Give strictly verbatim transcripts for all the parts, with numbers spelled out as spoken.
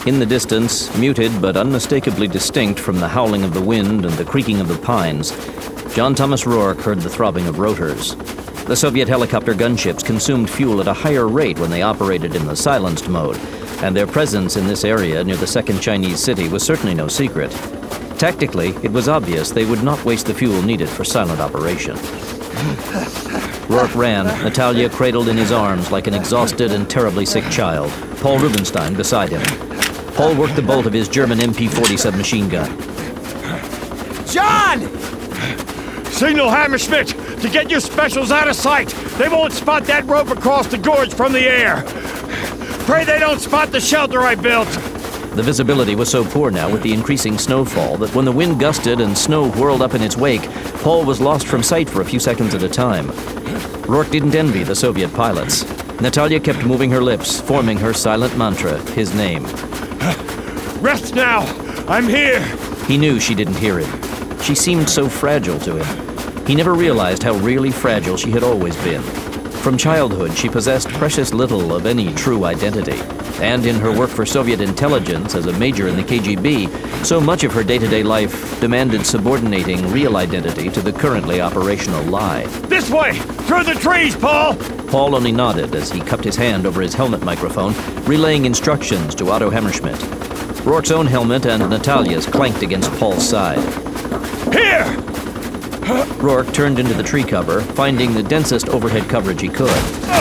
In the distance, muted but unmistakably distinct from the howling of the wind and the creaking of the pines, John Thomas Rourke heard the throbbing of rotors. The Soviet helicopter gunships consumed fuel at a higher rate when they operated in the silenced mode, and their presence in this area near the second Chinese city was certainly no secret. Tactically, it was obvious they would not waste the fuel needed for silent operation. Rourke ran, Natalia cradled in his arms like an exhausted and terribly sick child, Paul Rubenstein beside him. Paul worked the bolt of his German M P forty submachine gun. John! Signal Hammerschmidt to get your specials out of sight. They won't spot that rope across the gorge from the air. Pray they don't spot the shelter I built. The visibility was so poor now with the increasing snowfall that when the wind gusted and snow whirled up in its wake, Paul was lost from sight for a few seconds at a time. Rourke didn't envy the Soviet pilots. Natalia kept moving her lips, forming her silent mantra, his name. Rest now! I'm here! He knew she didn't hear him. She seemed so fragile to him. He never realized how really fragile she had always been. From childhood, she possessed precious little of any true identity. And in her work for Soviet intelligence as a major in the K G B, so much of her day-to-day life demanded subordinating real identity to the currently operational lie. This way! Through the trees, Paul! Paul only nodded as he cupped his hand over his helmet microphone, relaying instructions to Otto Hammerschmidt. Rourke's own helmet and Natalia's clanked against Paul's side. Here! Rourke turned into the tree cover, finding the densest overhead coverage he could.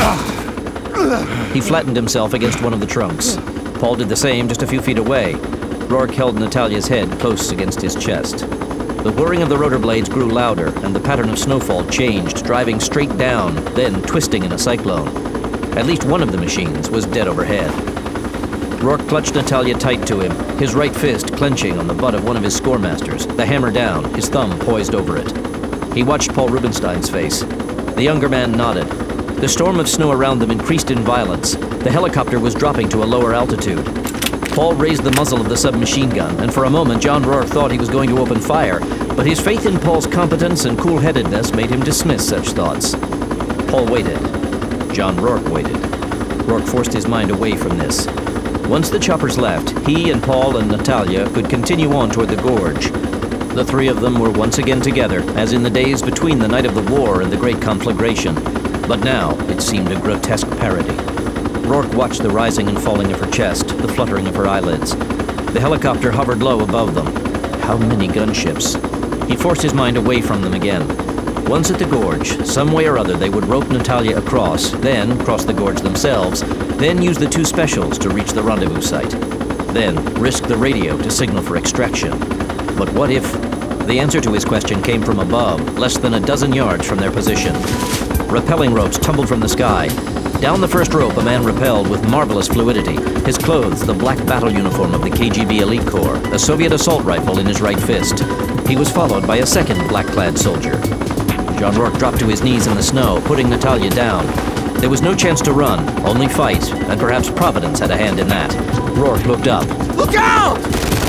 He flattened himself against one of the trunks. Paul did the same just a few feet away. Rourke held Natalia's head close against his chest. The whirring of the rotor blades grew louder, and the pattern of snowfall changed, driving straight down, then twisting in a cyclone. At least one of the machines was dead overhead. Rourke clutched Natalia tight to him, his right fist clenching on the butt of one of his scoremasters, the hammer down, his thumb poised over it. He watched Paul Rubenstein's face. The younger man nodded. The storm of snow around them increased in violence. The helicopter was dropping to a lower altitude. Paul raised the muzzle of the submachine gun, and for a moment John Rourke thought he was going to open fire, but his faith in Paul's competence and cool-headedness made him dismiss such thoughts. Paul waited. John Rourke waited. Rourke forced his mind away from this. Once the choppers left, he and Paul and Natalia could continue on toward the gorge. The three of them were once again together, as in the days between the night of the war and the Great Conflagration. But now it seemed a grotesque parody. Rourke watched the rising and falling of her chest, the fluttering of her eyelids. The helicopter hovered low above them. How many gunships? He forced his mind away from them again. Once at the gorge, some way or other they would rope Natalia across, then cross the gorge themselves, then use the two specials to reach the rendezvous site. Then risk the radio to signal for extraction. But what if? The answer to his question came from above, less than a dozen yards from their position. Rappelling ropes tumbled from the sky. Down the first rope, a man rappelled with marvelous fluidity, his clothes the black battle uniform of the K G B Elite Corps, a Soviet assault rifle in his right fist. He was followed by a second black-clad soldier. John Rourke dropped to his knees in the snow, putting Natalia down. There was no chance to run, only fight, and perhaps Providence had a hand in that. Rourke looked up. Look out!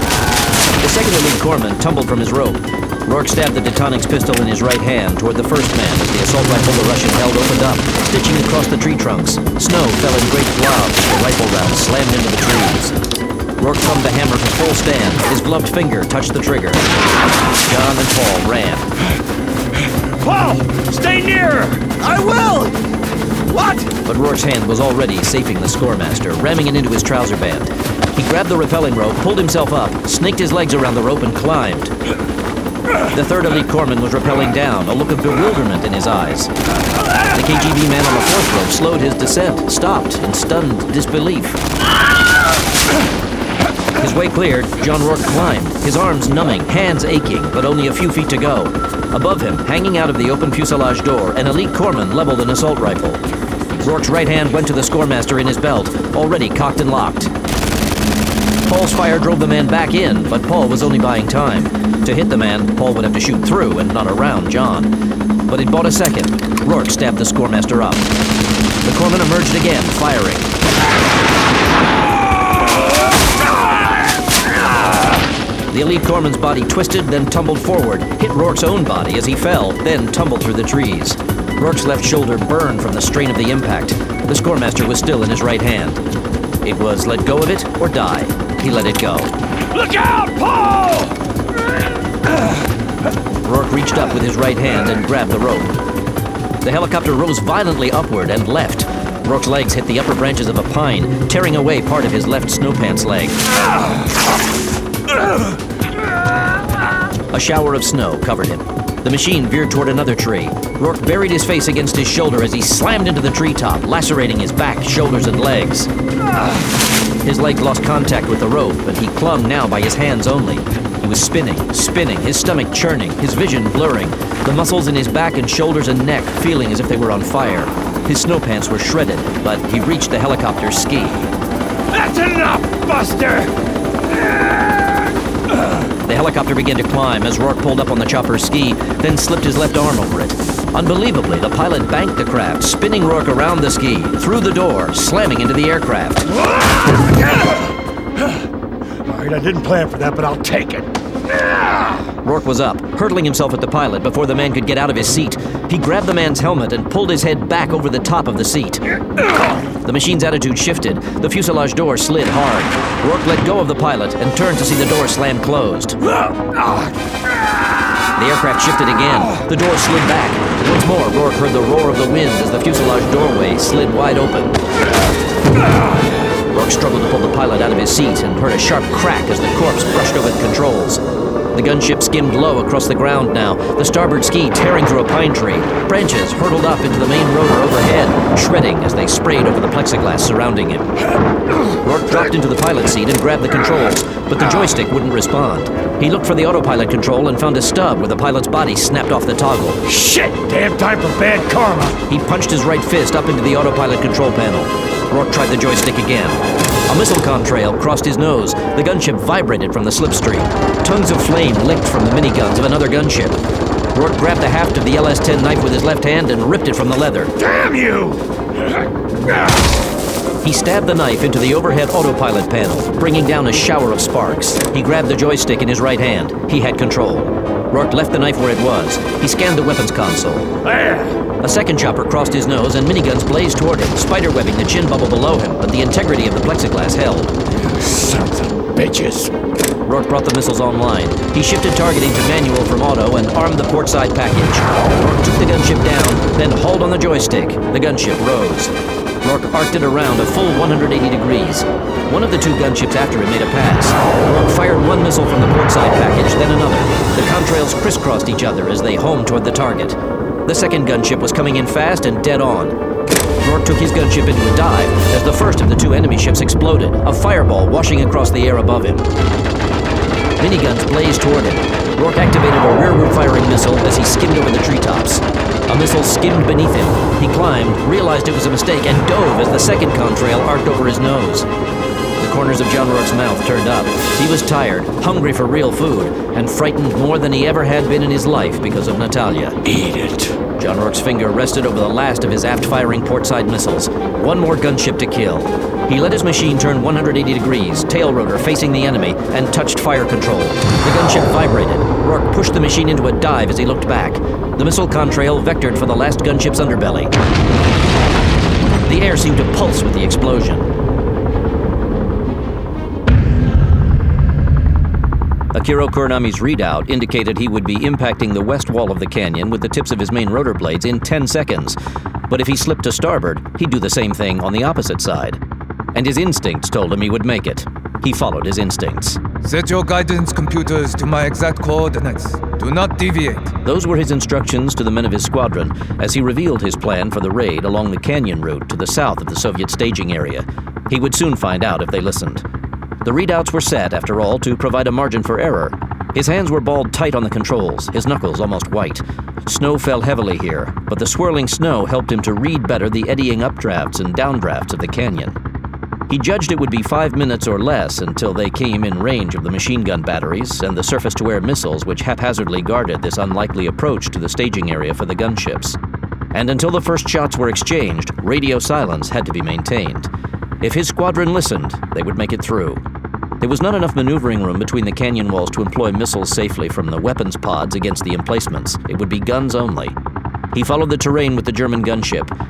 The second elite corpsman tumbled from his rope. Rourke stabbed the Detonix pistol in his right hand toward the first man as the assault rifle the Russian held opened up, stitching across the tree trunks. Snow fell in great globs as the rifle round slammed into the trees. Rourke thumbed the hammer to full stand. His gloved finger touched the trigger. John and Paul ran. Paul! Stay near! I will! What? But Rourke's hand was already safing the scoremaster, ramming it into his trouser band. He grabbed the rappelling rope, pulled himself up, snaked his legs around the rope, and climbed. The third elite corpsman was rappelling down, a look of bewilderment in his eyes. The K G B man on the fourth rope slowed his descent, stopped in stunned disbelief. His way cleared, John Rourke climbed, his arms numbing, hands aching, but only a few feet to go. Above him, hanging out of the open fuselage door, an elite corpsman leveled an assault rifle. Rourke's right hand went to the scoremaster in his belt, already cocked and locked. Paul's fire drove the man back in, but Paul was only buying time. To hit the man, Paul would have to shoot through and not around John. But it bought a second. Rourke stabbed the scoremaster up. The corpsman emerged again, firing. The elite corpsman's body twisted, then tumbled forward, hit Rourke's own body as he fell, then tumbled through the trees. Rourke's left shoulder burned from the strain of the impact. The scoremaster was still in his right hand. It was let go of it or die. he let it go. Look out, Paul! Rourke reached up with his right hand and grabbed the rope. The helicopter rose violently upward and left. Rourke's legs hit the upper branches of a pine, tearing away part of his left snow pants leg. A shower of snow covered him. The machine veered toward another tree. Rourke buried his face against his shoulder as he slammed into the treetop, lacerating his back, shoulders, and legs. His leg lost contact with the rope, but he clung now by his hands only. He was spinning, spinning, his stomach churning, his vision blurring, the muscles in his back and shoulders and neck feeling as if they were on fire. His snow pants were shredded, but he reached the helicopter's ski. That's enough, Buster! The helicopter began to climb as Rourke pulled up on the chopper's ski, then slipped his left arm over it. Unbelievably, the pilot banked the craft, spinning Rourke around the ski, through the door, slamming into the aircraft. All right, I didn't plan for that, but I'll take it. Rourke was up, hurtling himself at the pilot before the man could get out of his seat. He grabbed the man's helmet and pulled his head back over the top of the seat. The machine's attitude shifted. The fuselage door slid hard. Rourke let go of the pilot and turned to see the door slam closed. The aircraft shifted again. The door slid back. Once more, Rourke heard the roar of the wind as the fuselage doorway slid wide open. Rourke struggled to pull the pilot out of his seat and heard a sharp crack as the corpse brushed over the controls. The gunship skimmed low across the ground now, the starboard ski tearing through a pine tree. Branches hurtled up into the main rotor overhead, shredding as they sprayed over the plexiglass surrounding him. Rourke dropped into the pilot's seat and grabbed the controls, but the joystick wouldn't respond. He looked for the autopilot control and found a stub where the pilot's body snapped off the toggle. Shit! Damn time for bad karma! He punched his right fist up into the autopilot control panel. Rourke tried the joystick again. A missile contrail crossed his nose. The gunship vibrated from the slipstream. Tongues of flame licked from the miniguns of another gunship. Rourke grabbed the haft of the L S ten knife with his left hand and ripped it from the leather. Damn you! He stabbed the knife into the overhead autopilot panel, bringing down a shower of sparks. He grabbed the joystick in his right hand. He had control. Rourke left the knife where it was. He scanned the weapons console. There! A second chopper crossed his nose and miniguns blazed toward him, spiderwebbing the chin bubble below him, but the integrity of the plexiglass held. Sons of bitches! Rourke brought the missiles online. He shifted targeting to manual from auto and armed the portside package. Rourke took the gunship down, then hauled on the joystick. The gunship rose. Rourke arced it around a full one hundred eighty degrees. One of the two gunships after him made a pass. Rourke fired one missile from the portside package, then another. The contrails crisscrossed each other as they homed toward the target. The second gunship was coming in fast and dead on. Rourke took his gunship into a dive as the first of the two enemy ships exploded, a fireball washing across the air above him. Miniguns blazed toward him. Rourke activated a rearward firing missile as he skimmed over the treetops. A missile skimmed beneath him. He climbed, realized it was a mistake, and dove as the second contrail arced over his nose. The corners of John Rourke's mouth turned up. He was tired, hungry for real food, and frightened more than he ever had been in his life because of Natalia. Eat it! John Rourke's finger rested over the last of his aft-firing portside missiles. One more gunship to kill. He let his machine turn one hundred eighty degrees, tail rotor facing the enemy, and touched fire control. The gunship vibrated. Rourke pushed the machine into a dive as he looked back. The missile contrail vectored for the last gunship's underbelly. The air seemed to pulse with the explosion. Akira Kuronami's readout indicated he would be impacting the west wall of the canyon with the tips of his main rotor blades in ten seconds. But if he slipped to starboard, he'd do the same thing on the opposite side. And his instincts told him he would make it. He followed his instincts. Set your guidance computers to my exact coordinates. Do not deviate. Those were his instructions to the men of his squadron as he revealed his plan for the raid along the canyon route to the south of the Soviet staging area. He would soon find out if they listened. The readouts were set, after all, to provide a margin for error. His hands were balled tight on the controls, his knuckles almost white. Snow fell heavily here, but the swirling snow helped him to read better the eddying updrafts and downdrafts of the canyon. He judged it would be five minutes or less until they came in range of the machine gun batteries and the surface-to-air missiles which haphazardly guarded this unlikely approach to the staging area for the gunships. And until the first shots were exchanged, radio silence had to be maintained. If his squadron listened, they would make it through. There was not enough maneuvering room between the canyon walls to employ missiles safely from the weapons pods against the emplacements. It would be guns only. He followed the terrain with the German gunship,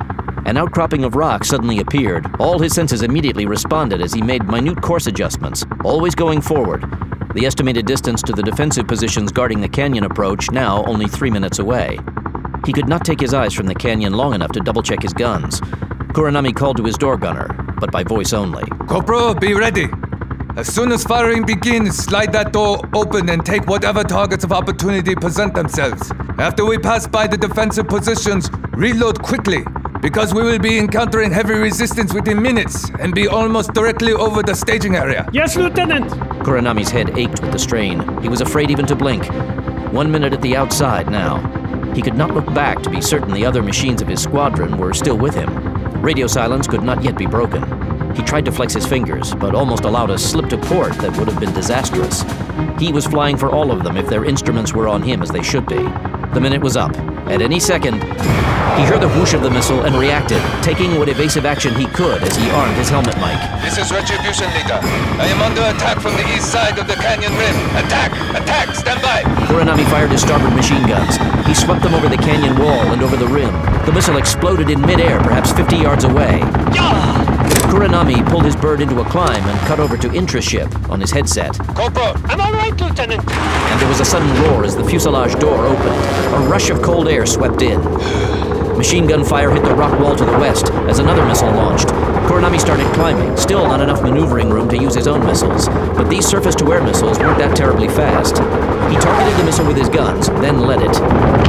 An outcropping of rock suddenly appeared. All his senses immediately responded as he made minute course adjustments, always going forward. The estimated distance to the defensive positions guarding the canyon approach now only three minutes away. He could not take his eyes from the canyon long enough to double-check his guns. Kuranami called to his door gunner, but by voice only. Corporal, be ready. As soon as firing begins, slide that door open and take whatever targets of opportunity present themselves. After we pass by the defensive positions, reload quickly, because we will be encountering heavy resistance within minutes and be almost directly over the staging area. Yes, Lieutenant! Kuranami's head ached with the strain. He was afraid even to blink. One minute at the outside now. He could not look back to be certain the other machines of his squadron were still with him. Radio silence could not yet be broken. He tried to flex his fingers, but almost allowed a slip to port that would have been disastrous. He was flying for all of them if their instruments were on him as they should be. The minute was up. At any second, he heard the whoosh of the missile and reacted, taking what evasive action he could as he armed his helmet mic. This is Retribution, Leader. I am under attack from the east side of the canyon rim. Attack! Attack! Stand by! Kuranami fired his starboard machine guns. He swept them over the canyon wall and over the rim. The missile exploded in midair, perhaps fifty yards away. Kuranami pulled his bird into a climb and cut over to Intraship on his headset. Corporal! I'm all right, Lieutenant! And there was a sudden roar as the fuselage door opened. A rush of cold air swept in. Machine gun fire hit the rock wall to the west as another missile launched. Kuranami started climbing, still not enough maneuvering room to use his own missiles. But these surface-to-air missiles weren't that terribly fast. He targeted the missile with his guns, then let it.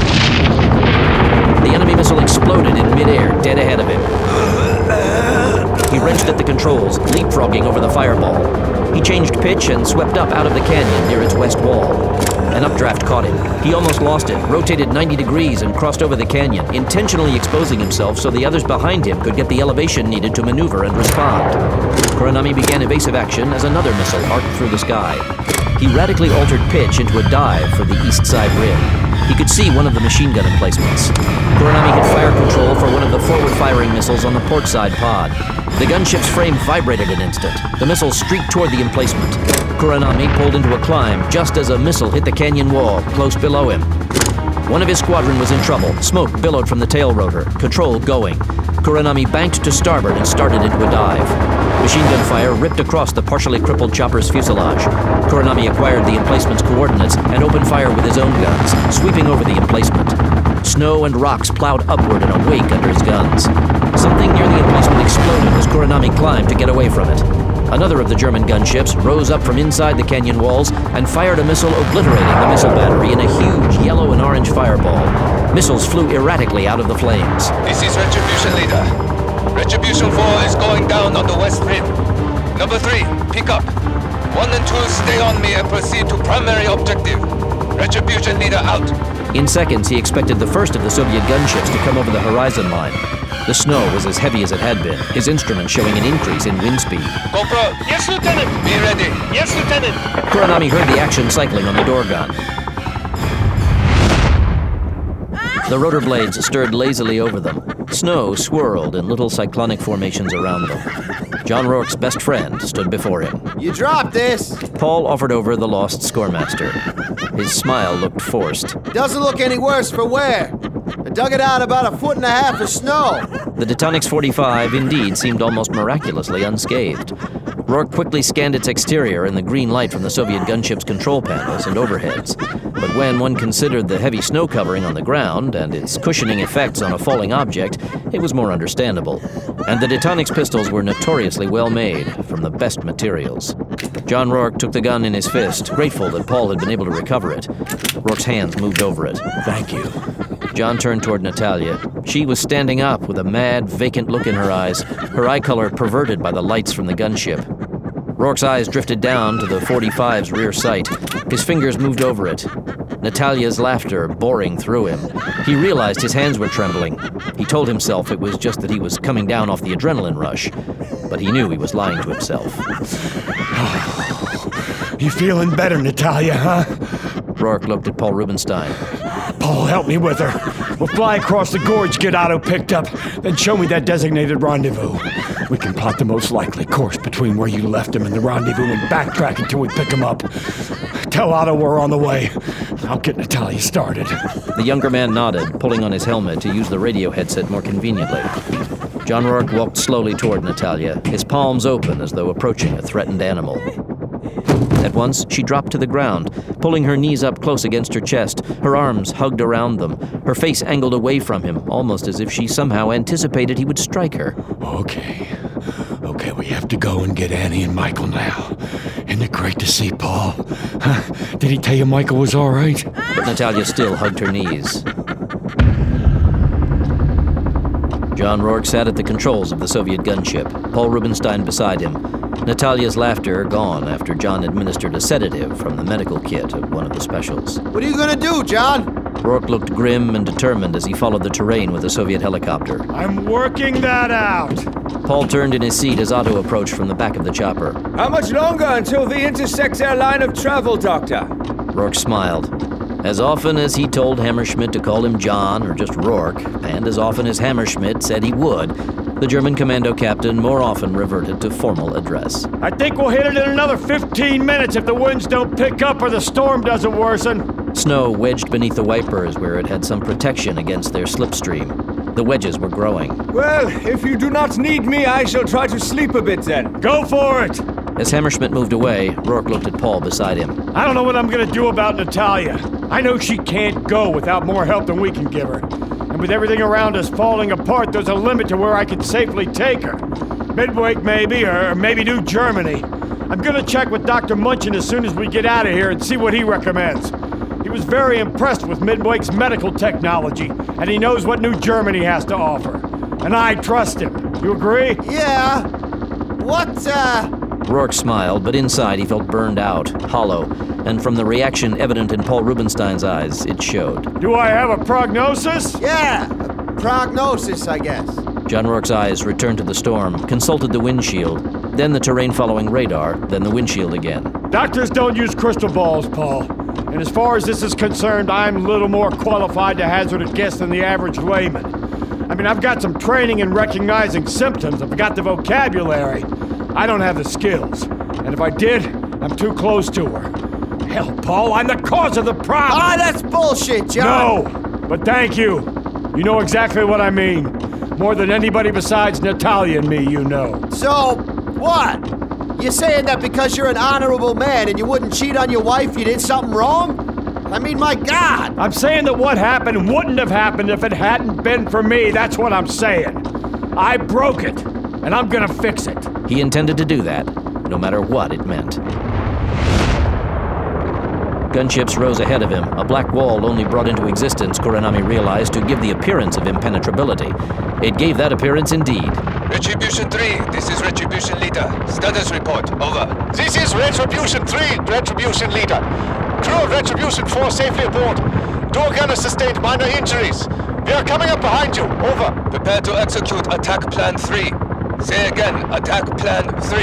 The enemy missile exploded in midair, dead ahead of him. He wrenched at the controls, leapfrogging over the fireball. He changed pitch and swept up out of the canyon near its west wall. An updraft caught him. He almost lost it, rotated ninety degrees and crossed over the canyon, intentionally exposing himself so the others behind him could get the elevation needed to maneuver and respond. Kuranami began evasive action as another missile arced through the sky. He radically altered pitch into a dive for the east side rim. He could see one of the machine gun emplacements. Kuranami hit fire control for one of the forward-firing missiles on the port side pod. The gunship's frame vibrated an instant. The missile streaked toward the emplacement. Kuranami pulled into a climb just as a missile hit the canyon wall close below him. One of his squadron was in trouble. Smoke billowed from the tail rotor, control going. Kuranami banked to starboard and started into a dive. Machine gun fire ripped across the partially crippled chopper's fuselage. Kuranami acquired the emplacement's coordinates and opened fire with his own guns, sweeping over the emplacement. Snow and rocks plowed upward in a wake under his guns. Something near the emplacement exploded as Kuranami climbed to get away from it. Another of the German gunships rose up from inside the canyon walls and fired a missile obliterating the missile battery in a huge yellow and orange fireball. Missiles flew erratically out of the flames. This is Retribution, Leader. Retribution four is going down on the west rim. Number three, pick up. One and two, stay on me and proceed to primary objective. Retribution, Leader, out. In seconds, he expected the first of the Soviet gunships to come over the horizon line. The snow was as heavy as it had been, his instruments showing an increase in wind speed. Corporal! Yes, Lieutenant! Be ready! Yes, Lieutenant! Kuranami heard the action cycling on the door gun. The rotor blades stirred lazily over them. Snow swirled in little cyclonic formations around them. John Rourke's best friend stood before him. You dropped this! Paul offered over the lost scoremaster. His smile looked forced. Doesn't look any worse for wear. I dug it out about a foot and a half of snow. The Detonix forty-five indeed seemed almost miraculously unscathed. Rourke quickly scanned its exterior in the green light from the Soviet gunship's control panels and overheads. But when one considered the heavy snow covering on the ground and its cushioning effects on a falling object, it was more understandable. And the Detonix pistols were notoriously well made, from the best materials. John Rourke took the gun in his fist, grateful that Paul had been able to recover it. Rourke's hands moved over it. Thank you. John turned toward Natalia. She was standing up with a mad, vacant look in her eyes, her eye color perverted by the lights from the gunship. Rourke's eyes drifted down to the forty-five's rear sight. His fingers moved over it. Natalia's laughter boring through him. He realized his hands were trembling. He told himself it was just that he was coming down off the adrenaline rush. But he knew he was lying to himself. You feeling better, Natalia, huh? Rourke looked at Paul Rubenstein. Paul, help me with her. We'll fly across the gorge, get Otto picked up, then show me that designated rendezvous. We can plot the most likely course between where you left him and the rendezvous and backtrack until we pick him up. Tell Otto we're on the way. I'll get Natalia started. The younger man nodded, pulling on his helmet to use the radio headset more conveniently. John Rourke walked slowly toward Natalia, his palms open as though approaching a threatened animal. At once, she dropped to the ground, pulling her knees up close against her chest, her arms hugged around them, her face angled away from him, almost as if she somehow anticipated he would strike her. Okay. Okay, we have to go and get Annie and Michael now. Isn't it great to see Paul? Huh? Did he tell you Michael was all right? But Natalia still hugged her knees. John Rourke sat at the controls of the Soviet gunship, Paul Rubenstein beside him. Natalia's laughter gone after John administered a sedative from the medical kit of one of the specials. What are you gonna do, John? Rourke looked grim and determined as he followed the terrain with the Soviet helicopter. I'm working that out. Paul turned in his seat as Otto approached from the back of the chopper. How much longer until we intersect our line of travel, Doctor? Rourke smiled. As often as he told Hammerschmidt to call him John or just Rourke, and as often as Hammerschmidt said he would, the German commando captain more often reverted to formal address. I think we'll hit it in another fifteen minutes if the winds don't pick up or the storm doesn't worsen. Snow wedged beneath the wipers where it had some protection against their slipstream. The wedges were growing. Well, if you do not need me, I shall try to sleep a bit then. Go for it! As Hammerschmidt moved away, Rourke looked at Paul beside him. I don't know what I'm gonna do about Natalia. I know she can't go without more help than we can give her. And with everything around us falling apart, there's a limit to where I can safely take her. Midwake maybe, or maybe New Germany. I'm gonna check with Doctor Munchin as soon as we get out of here and see what he recommends. He was very impressed with Midwake's medical technology, and he knows what New Germany has to offer. And I trust him. You agree? Yeah. What, uh... Rourke smiled, but inside he felt burned out, hollow, and from the reaction evident in Paul Rubenstein's eyes, it showed. Do I have a prognosis? Yeah, a prognosis, I guess. John Rourke's eyes returned to the storm, consulted the windshield, then the terrain-following radar, then the windshield again. Doctors don't use crystal balls, Paul. And as far as this is concerned, I'm little more qualified to hazard a guess than the average layman. I mean, I've got some training in recognizing symptoms. I've got the vocabulary. I don't have the skills. And if I did, I'm too close to her. Hell, Paul, I'm the cause of the problem! Ah, that's bullshit, John! No! But thank you. You know exactly what I mean. More than anybody besides Natalia and me, you know. So, what? You're saying that because you're an honorable man and you wouldn't cheat on your wife, you did something wrong? I mean, my God! I'm saying that what happened wouldn't have happened if it hadn't been for me. That's what I'm saying. I broke it, and I'm gonna fix it. He intended to do that, no matter what it meant. Gunships rose ahead of him, a black wall only brought into existence, Kuranami realized, to give the appearance of impenetrability. It gave that appearance indeed. Retribution three, this is Retribution Leader. Status report, over. This is Retribution three, Retribution Leader. Crew of Retribution four safely aboard. Door gunner sustained minor injuries. We are coming up behind you, over. Prepare to execute Attack Plan three. Say again, Attack Plan three.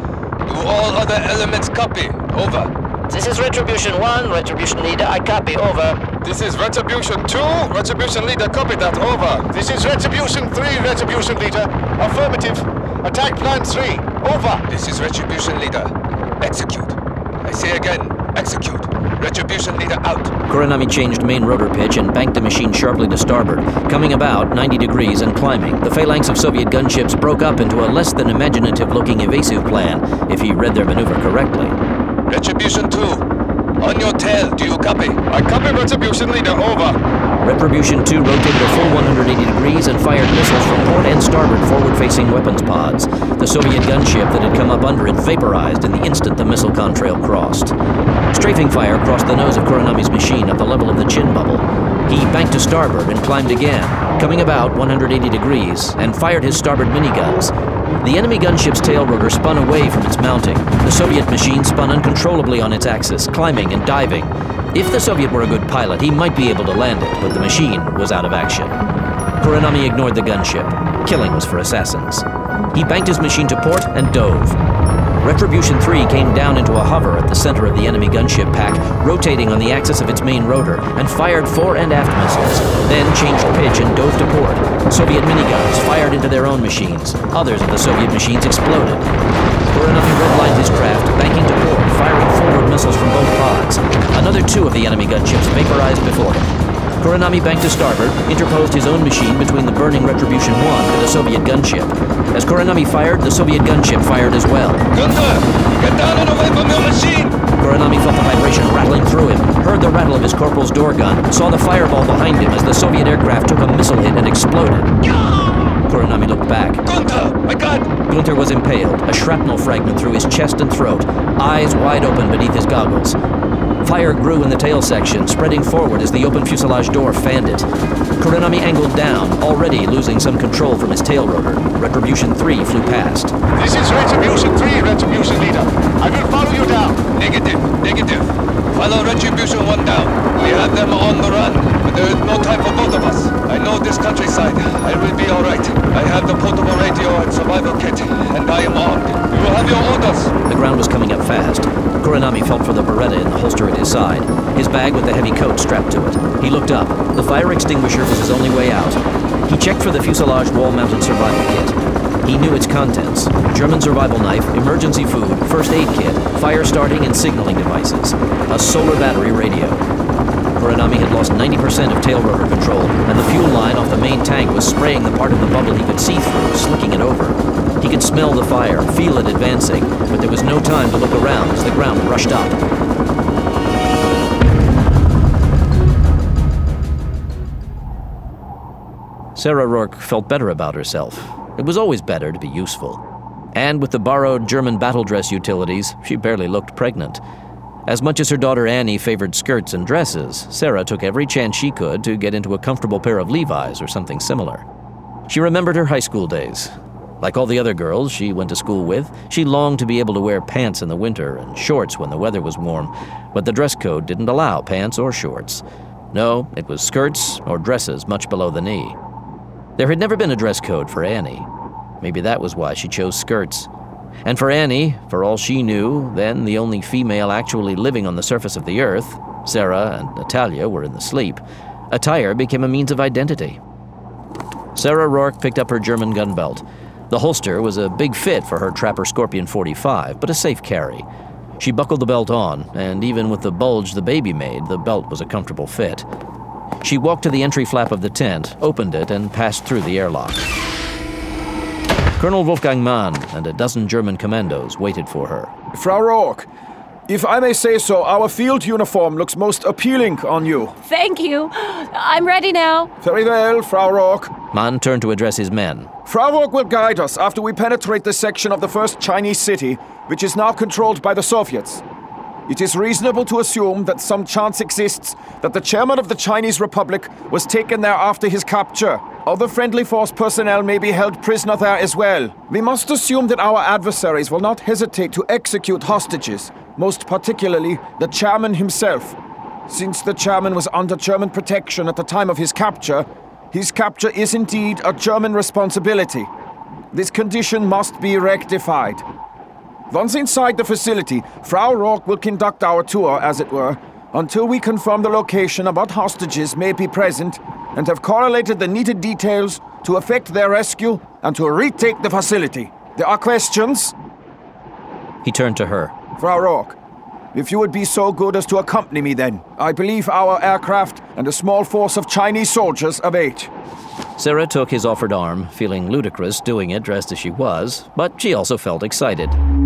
Do all other elements copy, over. This is Retribution one, Retribution Leader, I copy, over. This is Retribution two, Retribution Leader, copy that, over. This is Retribution three, Retribution Leader, affirmative. Attack Plan three, over. This is Retribution Leader. Execute. I say again, execute. Retribution Leader out. Kuranami changed main rotor pitch and banked the machine sharply to starboard, coming about ninety degrees and climbing. The phalanx of Soviet gunships broke up into a less than imaginative-looking evasive plan, if he read their maneuver correctly. Retribution two, on your tail, do you copy? I copy, Retribution Leader, over. Retribution two rotated a full one hundred eighty degrees and fired missiles from port and starboard forward-facing weapons pods. The Soviet gunship that had come up under it vaporized in the instant the missile contrail crossed. Strafing fire crossed the nose of Kuranami's machine at the level of the chin bubble. He banked to starboard and climbed again, coming about one hundred eighty degrees, and fired his starboard miniguns. The enemy gunship's tail rotor spun away from its mounting. The Soviet machine spun uncontrollably on its axis, climbing and diving. If the Soviet were a good pilot, he might be able to land it, but the machine was out of action. Kuranami ignored the gunship. Killing was for assassins. He banked his machine to port and dove. Retribution three came down into a hover at the center of the enemy gunship pack, rotating on the axis of its main rotor, and fired fore and aft missiles, then changed pitch and dove to port. Soviet miniguns fired into their own machines. Others of the Soviet machines exploded. Kuranami redlined his craft, banking to port, firing forward missiles from both pods. Another two of the enemy gunships vaporized before him. Kuranami banked to starboard, interposed his own machine between the burning Retribution one and a Soviet gunship. As Kuranami fired, the Soviet gunship fired as well. Gunther, get down and away from your machine! Kuranami felt the vibration rattling through him, heard the rattle of his corporal's door gun, saw the fireball behind him as the Soviet aircraft took a missile hit and exploded. Kuranami looked back. Gunther, my God! Gunther was impaled, a shrapnel fragment through his chest and throat, eyes wide open beneath his goggles. Fire grew in the tail section, spreading forward as the open fuselage door fanned it. Kuranami angled down, already losing some control from his tail rotor. Retribution three flew past. This is Retribution three, Retribution Leader. I will follow you down. Negative, negative. Follow Retribution one down. We have them on the run, but there is no time for both of us. I know this countryside. I will be all right. I have the portable radio and survival kit, and I am armed. You will have your orders. The ground was coming up fast. Kuranami felt for the Beretta in the holster at his side, his bag with the heavy coat strapped to it. He looked up. The fire extinguisher was his only way out. He checked for the fuselage wall-mounted survival kit. He knew its contents: German survival knife, emergency food, first aid kit, fire starting and signaling devices, a solar battery radio. Kuranami had lost ninety percent of tail rotor control, and the fuel line off the main tank was spraying the part of the bubble he could see through, slicking it over. He could smell the fire, feel it advancing, but there was no time to look around as the ground rushed up. Sarah Rourke felt better about herself. It was always better to be useful. And with the borrowed German battle dress utilities, she barely looked pregnant. As much as her daughter Annie favored skirts and dresses, Sarah took every chance she could to get into a comfortable pair of Levi's or something similar. She remembered her high school days. Like all the other girls she went to school with, she longed to be able to wear pants in the winter and shorts when the weather was warm, but the dress code didn't allow pants or shorts. No, it was skirts or dresses much below the knee. There had never been a dress code for Annie. Maybe that was why she chose skirts. And for Annie, for all she knew, then the only female actually living on the surface of the earth, Sarah and Natalia were in the sleep, attire became a means of identity. Sarah Rourke picked up her German gun belt. The holster was a big fit for her Trapper Scorpion forty-five, but a safe carry. She buckled the belt on, and even with the bulge the baby made, the belt was a comfortable fit. She walked to the entry flap of the tent, opened it, and passed through the airlock. Colonel Wolfgang Mann and a dozen German commandos waited for her. Frau Rourke, if I may say so, our field uniform looks most appealing on you. Thank you. I'm ready now. Very well, Frau Rourke. Mann turned to address his men. Frau Rourke will guide us after we penetrate this section of the first Chinese city, which is now controlled by the Soviets. It is reasonable to assume that some chance exists that the chairman of the Chinese Republic was taken there after his capture. Other friendly force personnel may be held prisoner there as well. We must assume that our adversaries will not hesitate to execute hostages, most particularly the chairman himself. Since the chairman was under German protection at the time of his capture, his capture is indeed a German responsibility. This condition must be rectified. Once inside the facility, Frau Rourke will conduct our tour, as it were, until we confirm the location of what hostages may be present and have correlated the needed details to effect their rescue and to retake the facility. There are questions? He turned to her. Frau Rourke, if you would be so good as to accompany me then. I believe our aircraft and a small force of Chinese soldiers await. Sarah took his offered arm, feeling ludicrous doing it dressed as she was, but she also felt excited.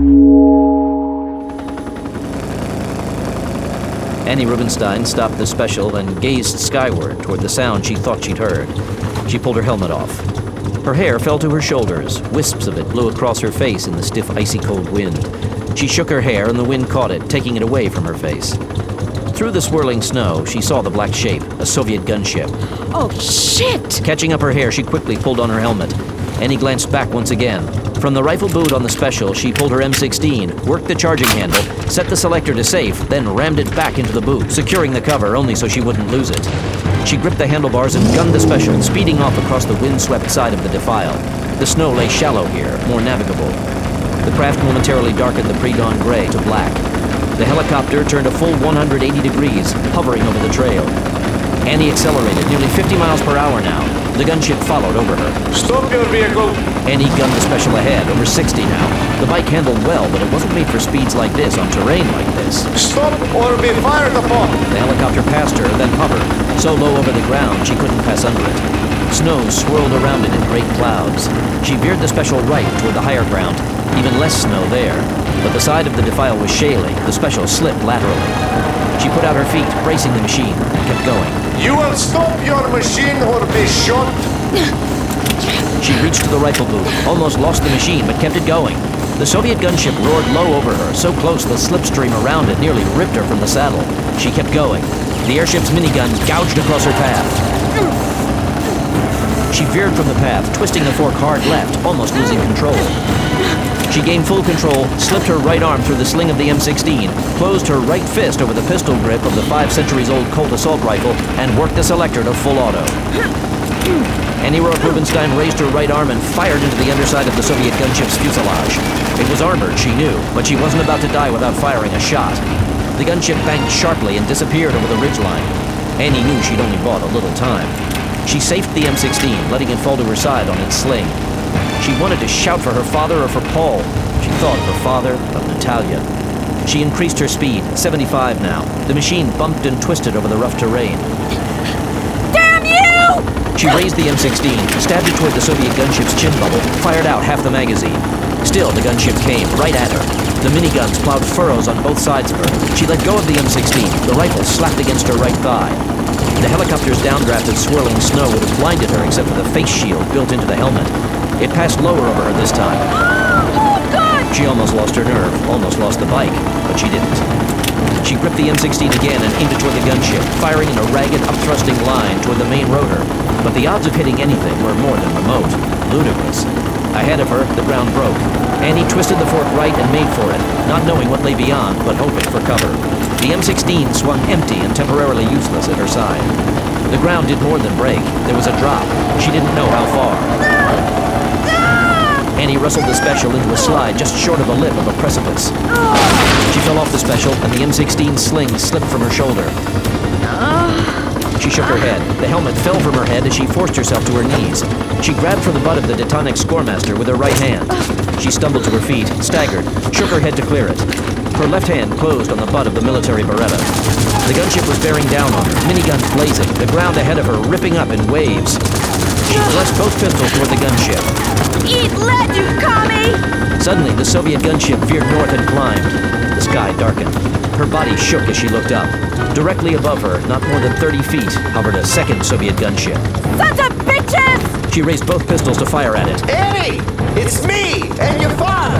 Annie Rubinstein stopped the special and gazed skyward toward the sound she thought she'd heard. She pulled her helmet off. Her hair fell to her shoulders. Wisps of it blew across her face in the stiff, icy cold wind. She shook her hair and the wind caught it, taking it away from her face. Through the swirling snow, she saw the black shape, a Soviet gunship. Oh, shit! Catching up her hair, she quickly pulled on her helmet. Annie glanced back once again. From the rifle boot on the special, she pulled her M sixteen, worked the charging handle, set the selector to safe, then rammed it back into the boot, securing the cover only so she wouldn't lose it. She gripped the handlebars and gunned the special, speeding off across the wind-swept side of the defile. The snow lay shallow here, more navigable. The craft momentarily darkened the pre-dawn gray to black. The helicopter turned a full one hundred eighty degrees, hovering over the trail. Annie accelerated, nearly fifty miles per hour now. The gunship followed over her. Stop your vehicle! Annie gunned the special ahead, over sixty now. The bike handled well, but it wasn't made for speeds like this on terrain like this. Stop or be fired upon! The helicopter passed her, then hovered, so low over the ground she couldn't pass under it. Snow swirled around it in great clouds. She veered the special right toward the higher ground. Even less snow there. But the side of the defile was shaly. The special slipped laterally. She put out her feet, bracing the machine, and kept going. You will stop your machine or be shot! She reached to the rifle boot, almost lost the machine, but kept it going. The Soviet gunship roared low over her, so close the slipstream around it nearly ripped her from the saddle. She kept going. The airship's minigun gouged across her path. She veered from the path, twisting the fork hard left, almost losing control. She gained full control, slipped her right arm through the sling of the M sixteen, closed her right fist over the pistol grip of the five centuries-old Colt assault rifle, and worked the selector to full auto. Annie Rourke Rubinstein raised her right arm and fired into the underside of the Soviet gunship's fuselage. It was armored, she knew, but she wasn't about to die without firing a shot. The gunship banked sharply and disappeared over the ridgeline. Annie knew she'd only bought a little time. She safed the M sixteen, letting it fall to her side on its sling. She wanted to shout for her father or for Paul. She thought of her father, of Natalia. She increased her speed, seventy-five now. The machine bumped and twisted over the rough terrain. Damn you! She raised the M sixteen, stabbed it toward the Soviet gunship's chin bubble, fired out half the magazine. Still, the gunship came, right at her. The miniguns plowed furrows on both sides of her. She let go of the M sixteen. The rifle slapped against her right thigh. The helicopter's downdrafted swirling snow would have blinded her except for the face shield built into the helmet. It passed lower over her this time. Oh, God! She almost lost her nerve, almost lost the bike, but she didn't. She gripped the M sixteen again and aimed it toward the gunship, firing in a ragged, upthrusting line toward the main rotor. But the odds of hitting anything were more than remote. Ludicrous. Ahead of her, the ground broke. Annie twisted the fork right and made for it, not knowing what lay beyond, but hoping for cover. The M sixteen swung empty and temporarily useless at her side. The ground did more than break. There was a drop. She didn't know how far. Annie wrestled the special into a slide just short of the lip of a precipice. She fell off the special, and the M sixteen sling slipped from her shoulder. She shook her head. The helmet fell from her head as she forced herself to her knees. She grabbed for the butt of the Detonic Scoremaster with her right hand. She stumbled to her feet, staggered, shook her head to clear it. Her left hand closed on the butt of the military Beretta. The gunship was bearing down on her, miniguns blazing, the ground ahead of her ripping up in waves. She thrust both pistols toward the gunship. Eat lead, you commie! Suddenly, the Soviet gunship veered north and climbed. The sky darkened. Her body shook as she looked up. Directly above her, not more than thirty feet, hovered a second Soviet gunship. Sons of bitches! She raised both pistols to fire at it. Annie! It's me and your father!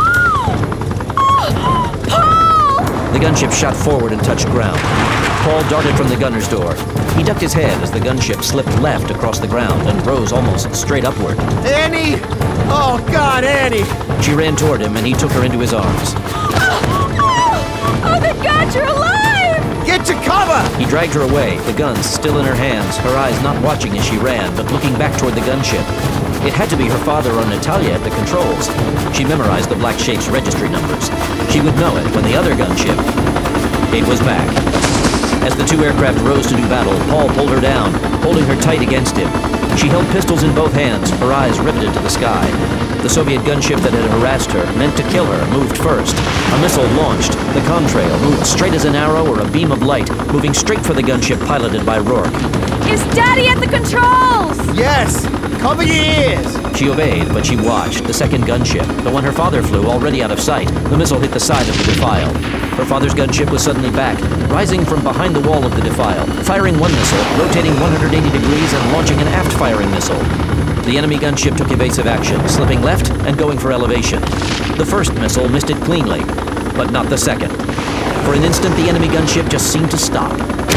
Paul! The gunship shot forward and touched ground. Paul darted from the gunner's door. He ducked his head as the gunship slipped left across the ground and rose almost straight upward. Annie! Oh, God, Annie! She ran toward him and he took her into his arms. Oh, thank God you're alive! Get to cover! He dragged her away, the guns still in her hands, her eyes not watching as she ran, but looking back toward the gunship. It had to be her father or Natalia at the controls. She memorized the black shape's registry numbers. She would know it when the other gunship... It was back. As the two aircraft rose to do battle, Paul pulled her down, holding her tight against him. She held pistols in both hands, her eyes riveted to the sky. The Soviet gunship that had harassed her, meant to kill her, moved first. A missile launched. The contrail moved straight as an arrow or a beam of light, moving straight for the gunship piloted by Rourke. Is Daddy at the controls? Yes! Cover your ears! She obeyed, but she watched. The second gunship, the one her father flew, already out of sight. The missile hit the side of the defile. Her father's gunship was suddenly back, rising from behind the wall of the defile, firing one missile, rotating one hundred eighty degrees and launching an aft-firing missile. The enemy gunship took evasive action, slipping left and going for elevation. The first missile missed it cleanly, but not the second. For an instant, the enemy gunship just seemed to stop.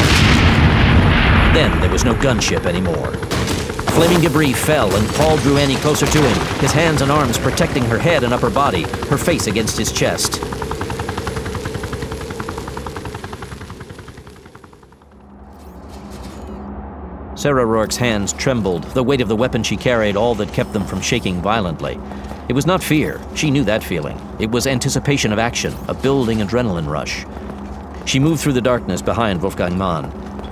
Then there was no gunship anymore. Flaming debris fell, and Paul drew Annie closer to him, his hands and arms protecting her head and upper body, her face against his chest. Sarah Rourke's hands trembled, the weight of the weapon she carried all that kept them from shaking violently. It was not fear. She knew that feeling. It was anticipation of action, a building adrenaline rush. She moved through the darkness behind Wolfgang Mann.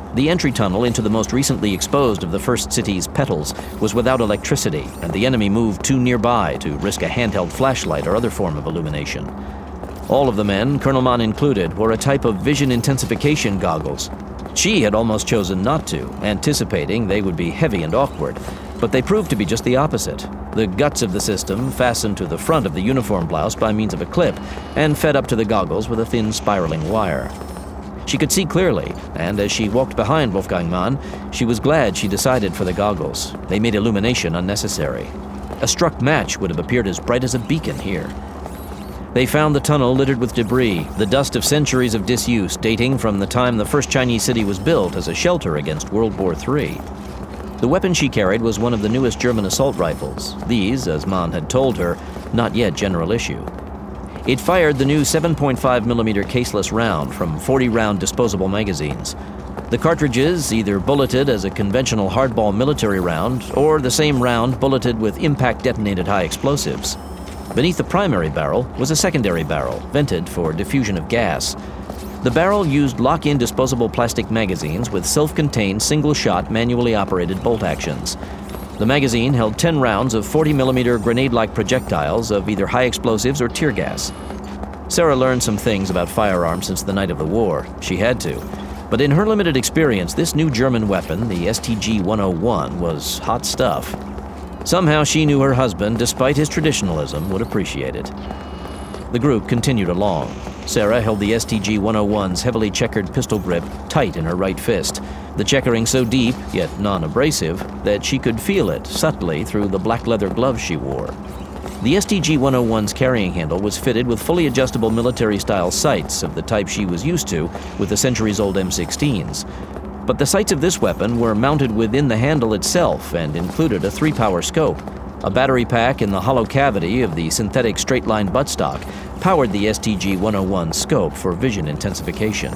The entry tunnel into the most recently exposed of the first city's petals was without electricity, and the enemy moved too nearby to risk a handheld flashlight or other form of illumination. All of the men, Colonel Mann included, wore a type of vision intensification goggles. She had almost chosen not to, anticipating they would be heavy and awkward, but they proved to be just the opposite. The guts of the system fastened to the front of the uniform blouse by means of a clip and fed up to the goggles with a thin spiraling wire. She could see clearly, and as she walked behind Wolfgang Mann, she was glad she decided for the goggles. They made illumination unnecessary. A struck match would have appeared as bright as a beacon here. They found the tunnel littered with debris, the dust of centuries of disuse dating from the time the first Chinese city was built as a shelter against World War Three. The weapon she carried was one of the newest German assault rifles. These, as Mann had told her, not yet general issue. It fired the new seven point five millimeter caseless round from forty round disposable magazines. The cartridges either bulleted as a conventional hardball military round or the same round bulleted with impact detonated high explosives. Beneath the primary barrel was a secondary barrel, vented for diffusion of gas. The barrel used lock-in disposable plastic magazines with self-contained single-shot manually operated bolt actions. The magazine held ten rounds of forty millimeter grenade-like projectiles of either high explosives or tear gas. Sarah learned some things about firearms since the night of the war. She had to. But in her limited experience, this new German weapon, the S T G one oh one, was hot stuff. Somehow she knew her husband, despite his traditionalism, would appreciate it. The group continued along. Sarah held the S T G one oh one's heavily checkered pistol grip tight in her right fist, the checkering so deep, yet non-abrasive, that she could feel it subtly through the black leather gloves she wore. The S T G one oh one's carrying handle was fitted with fully adjustable military-style sights of the type she was used to with the centuries-old M sixteens. But the sights of this weapon were mounted within the handle itself and included a three-power scope. A battery pack in the hollow cavity of the synthetic straight-line buttstock powered the S T G one oh one's scope for vision intensification.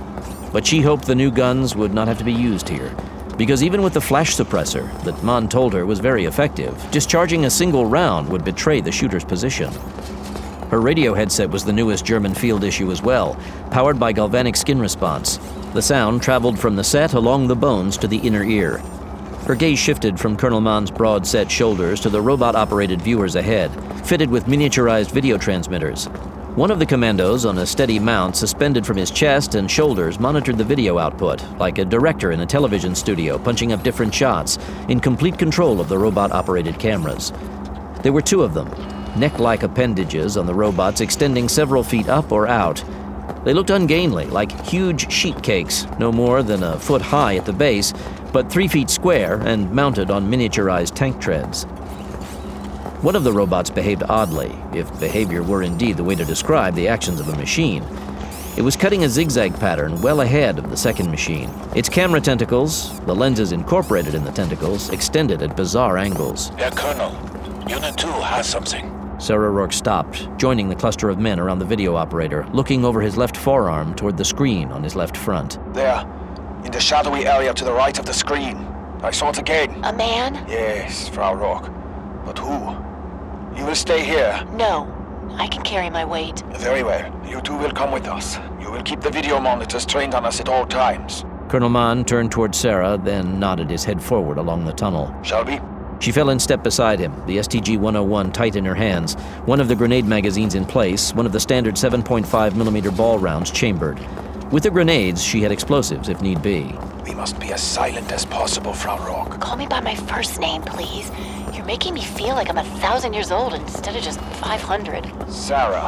But she hoped the new guns would not have to be used here, because even with the flash suppressor that Mann told her was very effective, discharging a single round would betray the shooter's position. Her radio headset was the newest German field issue as well, powered by galvanic skin response. The sound traveled from the set along the bones to the inner ear. Her gaze shifted from Colonel Mann's broad-set shoulders to the robot-operated viewers ahead, fitted with miniaturized video transmitters. One of the commandos on a steady mount suspended from his chest and shoulders monitored the video output, like a director in a television studio punching up different shots, in complete control of the robot-operated cameras. There were two of them, neck-like appendages on the robots extending several feet up or out. They looked ungainly, like huge sheet cakes, no more than a foot high at the base, but three feet square and mounted on miniaturized tank treads. One of the robots behaved oddly, if behavior were indeed the way to describe the actions of a machine. It was cutting a zigzag pattern well ahead of the second machine. Its camera tentacles, the lenses incorporated in the tentacles, extended at bizarre angles. Herr Colonel, Unit two has something. Sarah Rourke stopped, joining the cluster of men around the video operator, looking over his left forearm toward the screen on his left front. There, in the shadowy area to the right of the screen. I saw it again. A man? Yes, Frau Rourke. But who? You will stay here. No, I can carry my weight. Very well. You two will come with us. You will keep the video monitors trained on us at all times. Colonel Mann turned toward Sarah, then nodded his head forward along the tunnel. Shall we? She fell in step beside him, the S T G one oh one tight in her hands, one of the grenade magazines in place, one of the standard seven point five millimeter ball rounds chambered. With the grenades, she had explosives if need be. We must be as silent as possible, Frau Rourke. Call me by my first name, please. You're making me feel like I'm a thousand years old instead of just five hundred. Sarah,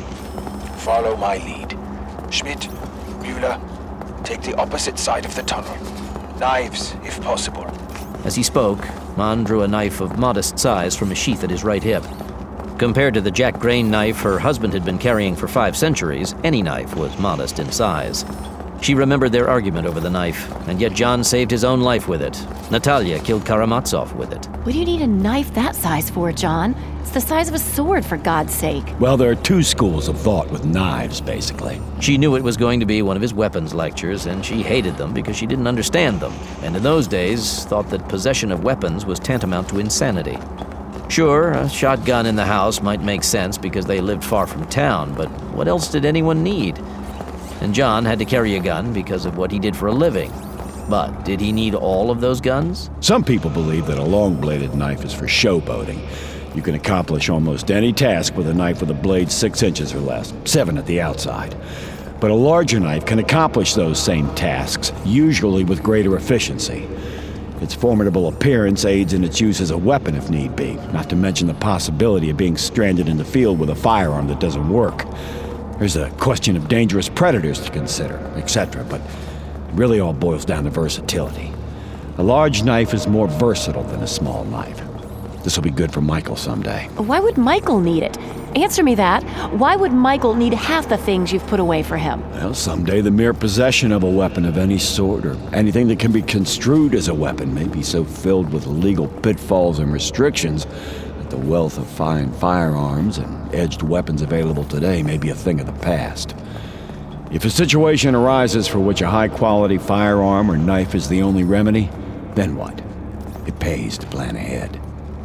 follow my lead. Schmidt, Müller, take the opposite side of the tunnel. Knives, if possible. As he spoke, Mann drew a knife of modest size from a sheath at his right hip. Compared to the Jack Grain knife her husband had been carrying for five centuries, any knife was modest in size. She remembered their argument over the knife, and yet John saved his own life with it. Natalia killed Karamazov with it. What do you need a knife that size for, John? It's the size of a sword, for God's sake. Well, there are two schools of thought with knives, basically. She knew it was going to be one of his weapons lectures, and she hated them because she didn't understand them, and in those days thought that possession of weapons was tantamount to insanity. Sure, a shotgun in the house might make sense because they lived far from town, but what else did anyone need? And John had to carry a gun because of what he did for a living. But did he need all of those guns? Some people believe that a long-bladed knife is for showboating. You can accomplish almost any task with a knife with a blade six inches or less, seven at the outside. But a larger knife can accomplish those same tasks, usually with greater efficiency. Its formidable appearance aids in its use as a weapon if need be, not to mention the possibility of being stranded in the field with a firearm that doesn't work. There's a question of dangerous predators to consider, et cetera, but it really all boils down to versatility. A large knife is more versatile than a small knife. This will be good for Michael someday. Why would Michael need it? Answer me that. Why would Michael need half the things you've put away for him? Well, someday the mere possession of a weapon of any sort, or anything that can be construed as a weapon, may be so filled with legal pitfalls and restrictions that the wealth of fine firearms and edged weapons available today may be a thing of the past. If a situation arises for which a high-quality firearm or knife is the only remedy, then what? It pays to plan ahead.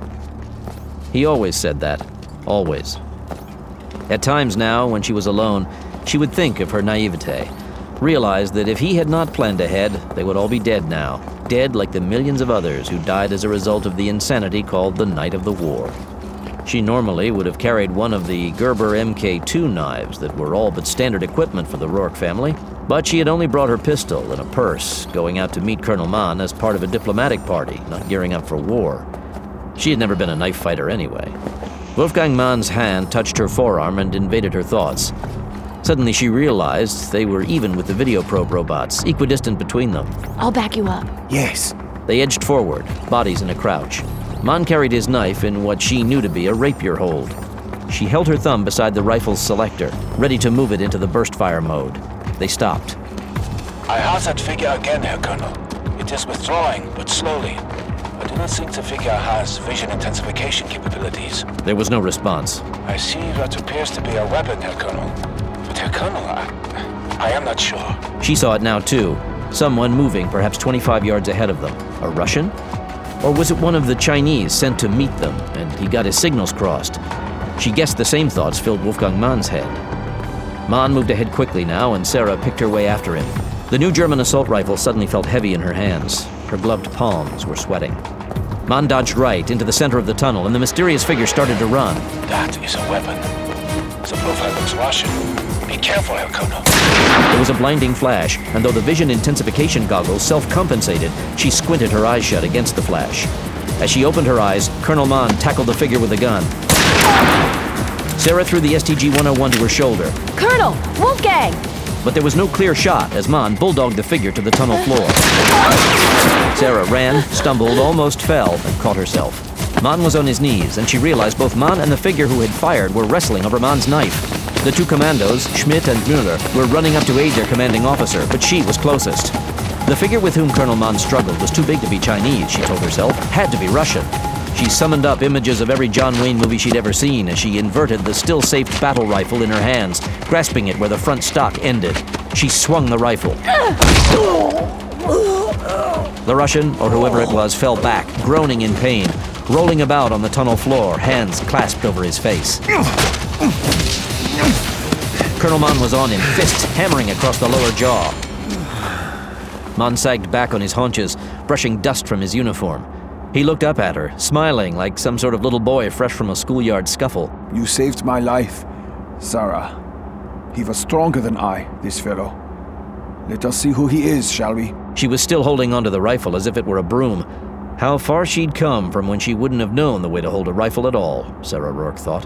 He always said that. Always. At times now, when she was alone, she would think of her naivete, realize that if he had not planned ahead, they would all be dead now, dead like the millions of others who died as a result of the insanity called the Night of the War. She normally would have carried one of the Gerber M K two knives that were all but standard equipment for the Rourke family, but she had only brought her pistol in a purse, going out to meet Colonel Mann as part of a diplomatic party, not gearing up for war. She had never been a knife fighter anyway. Wolfgang Mann's hand touched her forearm and invaded her thoughts. Suddenly she realized they were even with the video probe robots, equidistant between them. I'll back you up. Yes. They edged forward, bodies in a crouch. Mann carried his knife in what she knew to be a rapier hold. She held her thumb beside the rifle's selector, ready to move it into the burst fire mode. They stopped. I have that figure again, Herr Colonel. It is withdrawing, but slowly. I do not think the figure has vision intensification capabilities. There was no response. I see what appears to be a weapon, Herr Colonel. But Herr Colonel, I, I am not sure. She saw it now too. Someone moving perhaps twenty-five yards ahead of them. A Russian? Or was it one of the Chinese sent to meet them, and he got his signals crossed? She guessed the same thoughts filled Wolfgang Mann's head. Mann moved ahead quickly now, and Sarah picked her way after him. The new German assault rifle suddenly felt heavy in her hands. Her gloved palms were sweating. Mann dodged right into the center of the tunnel, and the mysterious figure started to run. That is a weapon. The profile looks Russian. Be careful, Herr Colonel. There was a blinding flash, and though the vision intensification goggles self-compensated, she squinted her eyes shut against the flash. As she opened her eyes, Colonel Mann tackled the figure with a gun. Sarah threw the S T G one oh one to her shoulder. Colonel! Wolfgang! But there was no clear shot as Mann bulldogged the figure to the tunnel floor. Sarah ran, stumbled, almost fell, and caught herself. Mann was on his knees, and she realized both Mann and the figure who had fired were wrestling over Mann's knife. The two commandos, Schmidt and Müller, were running up to aid their commanding officer, but she was closest. The figure with whom Colonel Mann struggled was too big to be Chinese, she told herself, had to be Russian. She summoned up images of every John Wayne movie she'd ever seen as she inverted the still-safe battle rifle in her hands, grasping it where the front stock ended. She swung the rifle. The Russian, or whoever it was, fell back, groaning in pain, rolling about on the tunnel floor, hands clasped over his face. Colonel Mann was on him, fists hammering across the lower jaw. Mann sagged back on his haunches, brushing dust from his uniform. He looked up at her, smiling like some sort of little boy fresh from a schoolyard scuffle. You saved my life, Sarah. He was stronger than I, this fellow. Let us see who he is, shall we? She was still holding onto the rifle as if it were a broom. How far she'd come from when she wouldn't have known the way to hold a rifle at all, Sarah Rourke thought.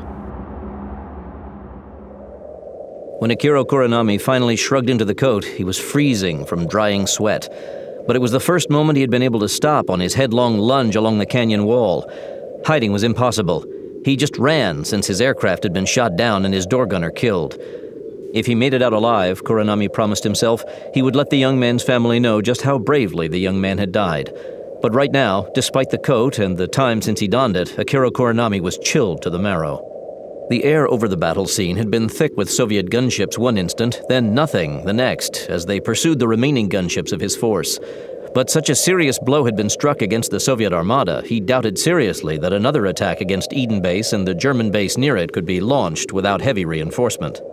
When Akira Kuranami finally shrugged into the coat, he was freezing from drying sweat. But it was the first moment he had been able to stop on his headlong lunge along the canyon wall. Hiding was impossible. He just ran since his aircraft had been shot down and his door gunner killed. If he made it out alive, Kuranami promised himself, he would let the young man's family know just how bravely the young man had died. But right now, despite the coat and the time since he donned it, Akira Kuranami was chilled to the marrow. The air over the battle scene had been thick with Soviet gunships one instant, then nothing the next, as they pursued the remaining gunships of his force. But such a serious blow had been struck against the Soviet armada, he doubted seriously that another attack against Eden Base and the German base near it could be launched without heavy reinforcement.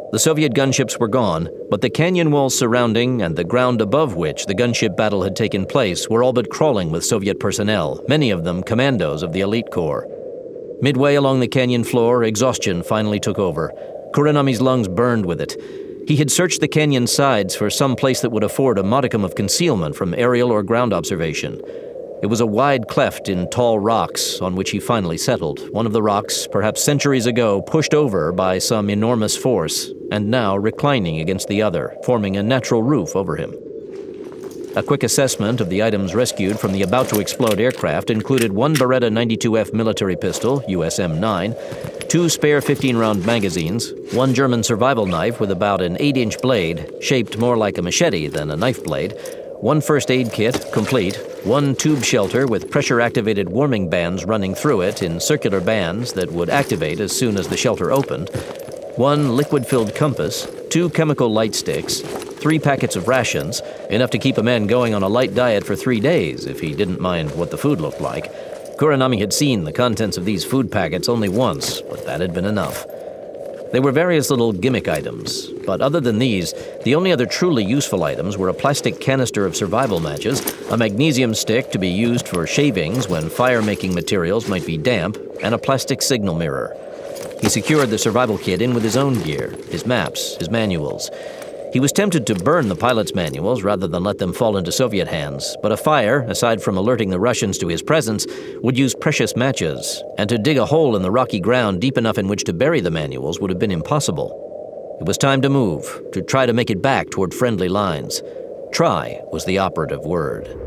The Soviet gunships were gone, but the canyon walls surrounding and the ground above which the gunship battle had taken place were all but crawling with Soviet personnel, many of them commandos of the elite corps. Midway along the canyon floor, exhaustion finally took over. Kurenami's lungs burned with it. He had searched the canyon sides for some place that would afford a modicum of concealment from aerial or ground observation. It was a wide cleft in tall rocks on which he finally settled, one of the rocks, perhaps centuries ago, pushed over by some enormous force, and now reclining against the other, forming a natural roof over him. A quick assessment of the items rescued from the about-to-explode aircraft included one Beretta ninety-two F military pistol, U S M nine, two spare fifteen-round magazines, one German survival knife with about an eight-inch blade, shaped more like a machete than a knife blade, one first aid kit, complete, one tube shelter with pressure-activated warming bands running through it in circular bands that would activate as soon as the shelter opened, one liquid-filled compass, two chemical light sticks, three packets of rations, enough to keep a man going on a light diet for three days if he didn't mind what the food looked like. Kurenami had seen the contents of these food packets only once, but that had been enough. There were various little gimmick items, but other than these, the only other truly useful items were a plastic canister of survival matches, a magnesium stick to be used for shavings when fire-making materials might be damp, and a plastic signal mirror. He secured the survival kit in with his own gear, his maps, his manuals. He was tempted to burn the pilot's manuals rather than let them fall into Soviet hands, but a fire, aside from alerting the Russians to his presence, would use precious matches, and to dig a hole in the rocky ground deep enough in which to bury the manuals would have been impossible. It was time to move, to try to make it back toward friendly lines. Try was the operative word.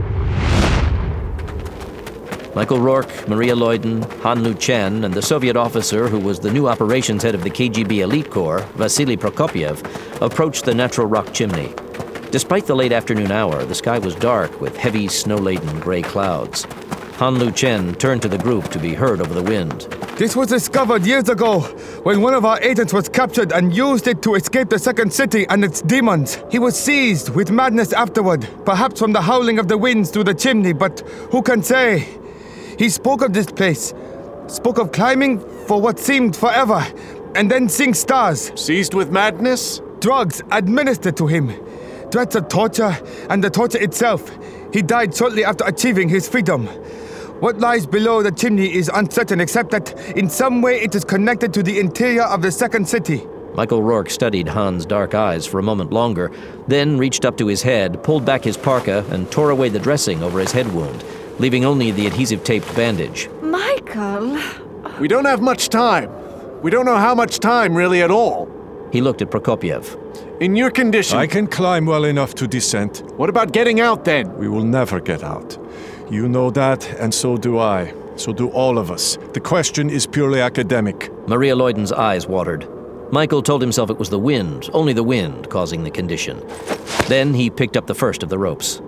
Michael Rourke, Maria Lloyden, Han Lu-chen, and the Soviet officer who was the new operations head of the K G B elite corps, Vasily Prokopyev, approached the natural rock chimney. Despite the late afternoon hour, the sky was dark with heavy, snow-laden gray clouds. Han Lu-chen turned to the group to be heard over the wind. This was discovered years ago, when one of our agents was captured and used it to escape the second city and its demons. He was seized with madness afterward, perhaps from the howling of the winds through the chimney, but who can say? He spoke of this place, spoke of climbing for what seemed forever, and then seeing stars. Seized with madness? Drugs administered to him. Threats of torture, and the torture itself. He died shortly after achieving his freedom. What lies below the chimney is uncertain, except that in some way it is connected to the interior of the second city. Michael Rourke studied Han's dark eyes for a moment longer, then reached up to his head, pulled back his parka, and tore away the dressing over his head wound, leaving only the adhesive-taped bandage. Michael! We don't have much time. We don't know how much time, really, at all. He looked at Prokopyev. In your condition... I can climb well enough to descend. What about getting out, then? We will never get out. You know that, and so do I. So do all of us. The question is purely academic. Maria Lloyden's eyes watered. Michael told himself it was the wind, only the wind, causing the condition. Then he picked up the first of the ropes.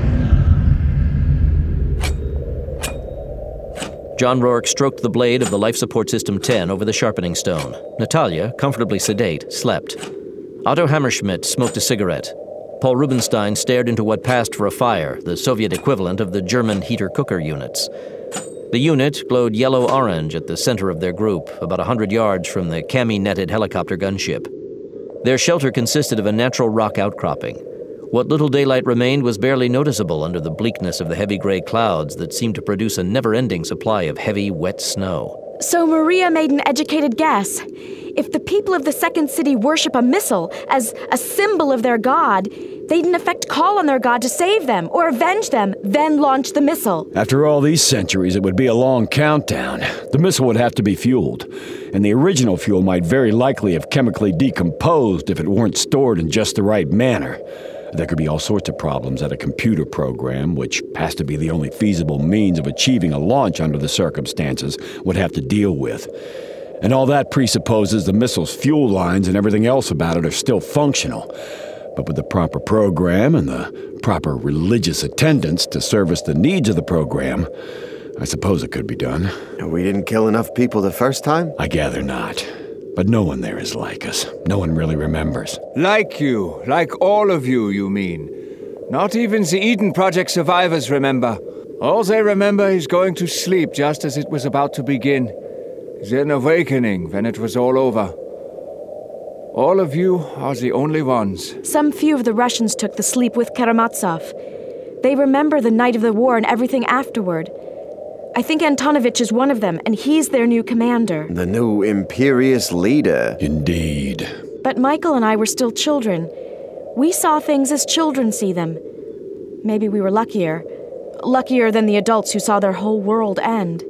John Rourke stroked the blade of the Life Support System ten over the sharpening stone. Natalia, comfortably sedate, slept. Otto Hammerschmidt smoked a cigarette. Paul Rubenstein stared into what passed for a fire, the Soviet equivalent of the German heater-cooker units. The unit glowed yellow-orange at the center of their group, about a hundred yards from the cami-netted helicopter gunship. Their shelter consisted of a natural rock outcropping. What little daylight remained was barely noticeable under the bleakness of the heavy gray clouds that seemed to produce a never-ending supply of heavy, wet snow. So Maria made an educated guess. If the people of the second city worship a missile as a symbol of their god, they'd in effect call on their god to save them or avenge them, then launch the missile. After all these centuries, it would be a long countdown. The missile would have to be fueled, and the original fuel might very likely have chemically decomposed if it weren't stored in just the right manner. There could be all sorts of problems that a computer program, which has to be the only feasible means of achieving a launch under the circumstances, would have to deal with. And all that presupposes the missile's fuel lines and everything else about it are still functional. But with the proper program and the proper religious attendance to service the needs of the program, I suppose it could be done. We didn't kill enough people the first time? I gather not. But no one there is like us. No one really remembers. Like you. Like all of you, you mean. Not even the Eden Project survivors remember. All they remember is going to sleep just as it was about to begin. Then awakening when it was all over. All of you are the only ones. Some few of the Russians took the sleep with Karamazov. They remember the night of the war and everything afterward. I think Antonovich is one of them, and he's their new commander. The new imperious leader. Indeed. But Michael and I were still children. We saw things as children see them. Maybe we were luckier. Luckier than the adults who saw their whole world end.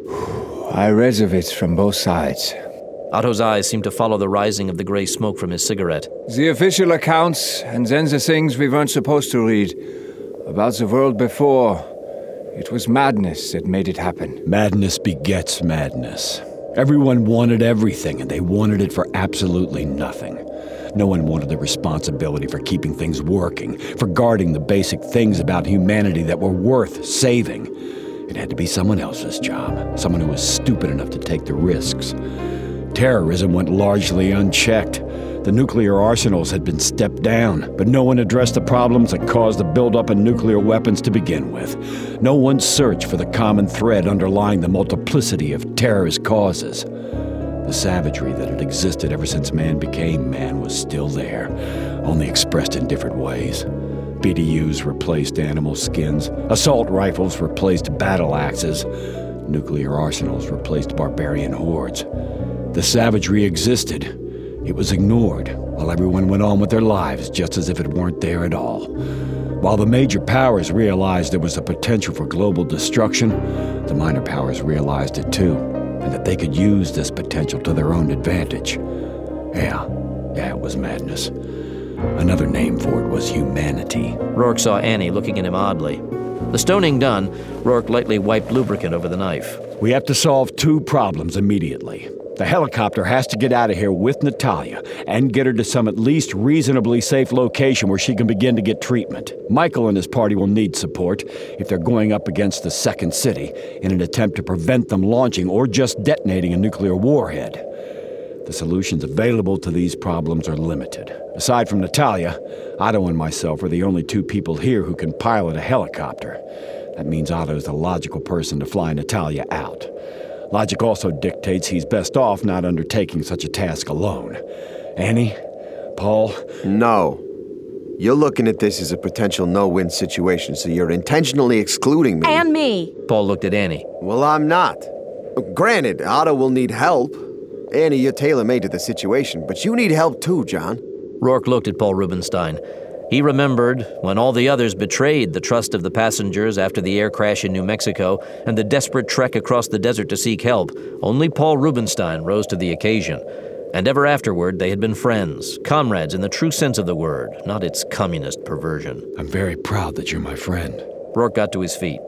I reserve it from both sides. Otto's eyes seemed to follow the rising of the gray smoke from his cigarette. The official accounts, and then the things we weren't supposed to read. About the world before, it was madness that made it happen. Madness begets madness. Everyone wanted everything, and they wanted it for absolutely nothing. No one wanted the responsibility for keeping things working, for guarding the basic things about humanity that were worth saving. It had to be someone else's job, someone who was stupid enough to take the risks. Terrorism went largely unchecked. The nuclear arsenals had been stepped down, but no one addressed the problems that caused the buildup of nuclear weapons to begin with. No one searched for the common thread underlying the multiplicity of terrorist causes. The savagery that had existed ever since man became man was still there, only expressed in different ways. B D Us replaced animal skins, assault rifles replaced battle axes, nuclear arsenals replaced barbarian hordes. The savagery existed. It was ignored, while everyone went on with their lives just as if it weren't there at all. While the major powers realized there was a potential for global destruction, the minor powers realized it too, and that they could use this potential to their own advantage. Yeah, yeah, it was madness. Another name for it was humanity. Rourke saw Annie looking at him oddly. The stoning done, Rourke lightly wiped lubricant over the knife. We have to solve two problems immediately. The helicopter has to get out of here with Natalia and get her to some at least reasonably safe location where she can begin to get treatment. Michael and his party will need support if they're going up against the Second City in an attempt to prevent them launching or just detonating a nuclear warhead. The solutions available to these problems are limited. Aside from Natalia, Otto and myself are the only two people here who can pilot a helicopter. That means Otto's the logical person to fly Natalia out. Logic also dictates he's best off not undertaking such a task alone. Annie? Paul? No. You're looking at this as a potential no-win situation, so you're intentionally excluding me. And me. Paul looked at Annie. Well, I'm not. Granted, Otto will need help. Annie, you're tailor-made to the situation, but you need help too, John. Rourke looked at Paul Rubenstein. He remembered when all the others betrayed the trust of the passengers after the air crash in New Mexico and the desperate trek across the desert to seek help. Only Paul Rubenstein rose to the occasion. And ever afterward, they had been friends, comrades in the true sense of the word, not its communist perversion. I'm very proud that you're my friend. Rourke got to his feet.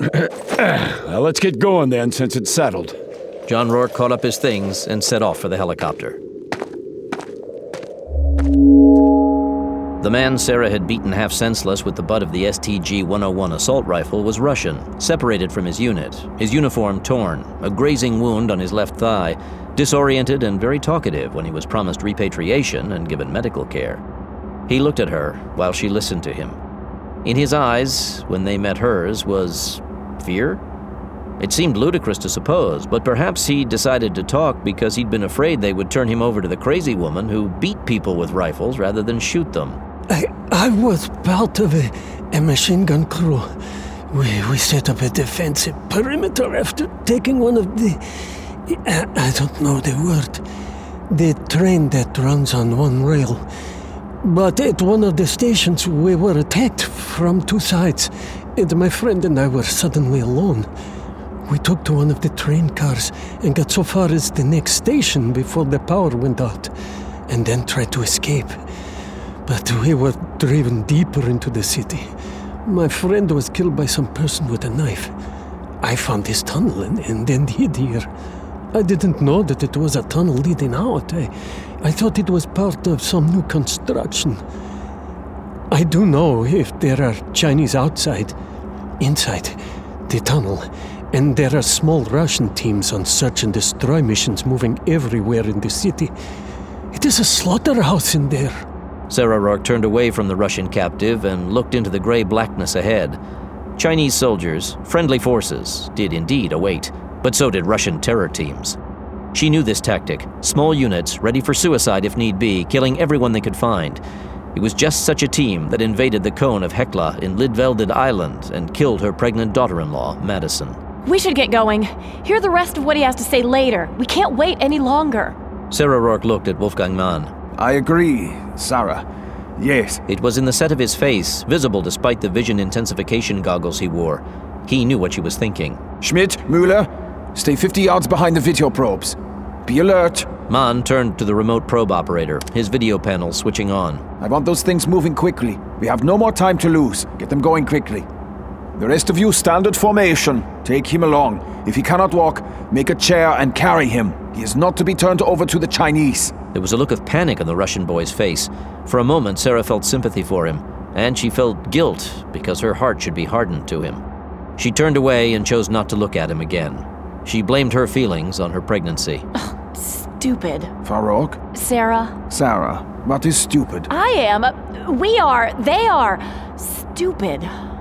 Well, let's get going then, since it's settled. John Rourke caught up his things and set off for the helicopter. The man Sarah had beaten half senseless with the butt of the S T G one oh one assault rifle was Russian, separated from his unit, his uniform torn, a grazing wound on his left thigh, disoriented and very talkative when he was promised repatriation and given medical care. He looked at her while she listened to him. In his eyes, when they met hers, was fear? It seemed ludicrous to suppose, but perhaps he decided to talk because he'd been afraid they would turn him over to the crazy woman who beat people with rifles rather than shoot them. I, I was part of a, a machine gun crew. We, we set up a defensive perimeter after taking one of the... I, I don't know the word. The train that runs on one rail. But at one of the stations, we were attacked from two sides, and my friend and I were suddenly alone. We took to one of the train cars and got so far as the next station before the power went out, and then tried to escape. But we were driven deeper into the city. My friend was killed by some person with a knife. I found this tunnel and, and then hid here. I didn't know that it was a tunnel leading out. I, I thought it was part of some new construction. I do know if there are Chinese outside, inside the tunnel, and there are small Russian teams on search and destroy missions moving everywhere in the city. It is a slaughterhouse in there. Sarah Rourke turned away from the Russian captive and looked into the gray blackness ahead. Chinese soldiers, friendly forces, did indeed await, but so did Russian terror teams. She knew this tactic. Small units, ready for suicide if need be, killing everyone they could find. It was just such a team that invaded the cone of Hekla in Lidvelded Island and killed her pregnant daughter-in-law, Madison. We should get going. Hear the rest of what he has to say later. We can't wait any longer. Sarah Rourke looked at Wolfgang Mann. I agree, Sarah. Yes. It was in the set of his face, visible despite the vision intensification goggles he wore. He knew what she was thinking. Schmidt, Müller, stay fifty yards behind the video probes. Be alert. Mann turned to the remote probe operator, his video panel switching on. I want those things moving quickly. We have no more time to lose. Get them going quickly. The rest of you, standard formation. Take him along. If he cannot walk, make a chair and carry him. He is not to be turned over to the Chinese. There was a look of panic on the Russian boy's face. For a moment, Sarah felt sympathy for him, and she felt guilt because her heart should be hardened to him. She turned away and chose not to look at him again. She blamed her feelings on her pregnancy. Ugh, stupid. Farouk? Sarah? Sarah, what is stupid? I am. We are. They are. Stupid.